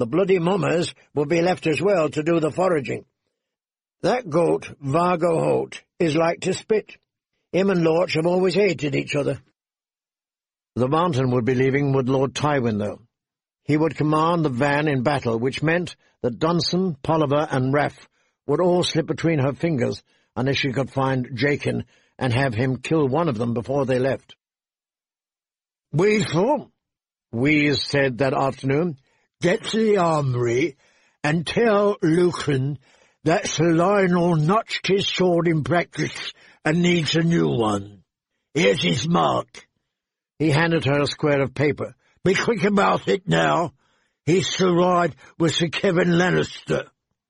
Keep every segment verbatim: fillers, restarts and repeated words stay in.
The bloody mummers would be left as well to do the foraging. That goat, Vargo Holt, is like to spit. Him and Lorch have always hated each other. The Mountain would be leaving with Lord Tywin, though. He would command the van in battle, which meant that Dunsen, Polliver, and Raff would all slip between her fingers unless she could find Jakin and have him kill one of them before they left. "We thought," Wheeze said that afternoon, "get to the armoury and tell Lucan that Sir Lionel notched his sword in practice and needs a new one. Here's his mark." He handed her a square of paper. "Be quick about it now. He's to ride with Sir Kevin Lannister."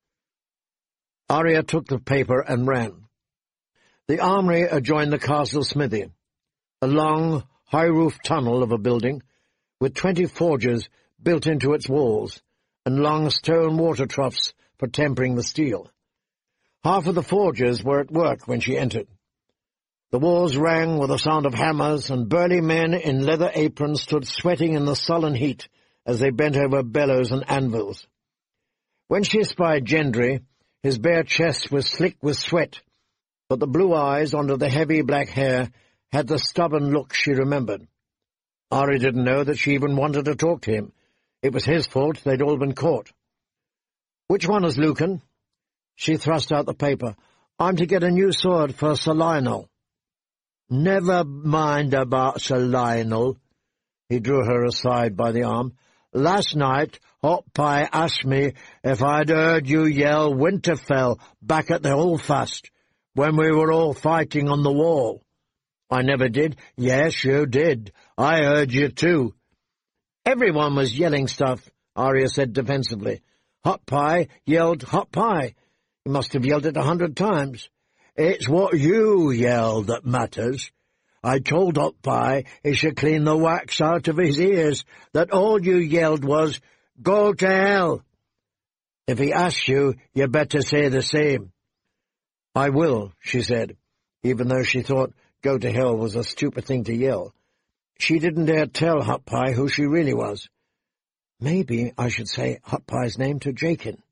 Arya took the paper and ran. The armoury adjoined the castle smithy, a long, high-roofed tunnel of a building, with twenty forges built into its walls, and long stone water troughs for tempering the steel. Half of the forges were at work when she entered. The walls rang with the sound of hammers, and burly men in leather aprons stood sweating in the sullen heat as they bent over bellows and anvils. When she espied Gendry, his bare chest was slick with sweat, but the blue eyes under the heavy black hair had the stubborn look she remembered. Arya didn't know that she even wanted to talk to him. It was his fault they'd all been caught. "Which one is Lucan?" She thrust out the paper. "I'm to get a new sword for Sir Lionel." "Never mind about Sir Lionel." He drew her aside by the arm. "Last night Hot Pie asked me if I'd heard you yell Winterfell back at the Holdfast when we were all fighting on the wall. I never did." "Yes, you did. I heard you too." "Everyone was yelling stuff," Arya said defensively. "Hot Pie yelled Hot Pie. He must have yelled it a hundred times." "It's what you yelled that matters. I told Hot Pie he should clean the wax out of his ears, that all you yelled was, 'Go to hell!' If he asks you, you better say the same." "I will," she said, even though she thought "go to hell" was a stupid thing to yell. She didn't dare tell Hot Pie who she really was. Maybe I should say Hot Pie's name to Jakin.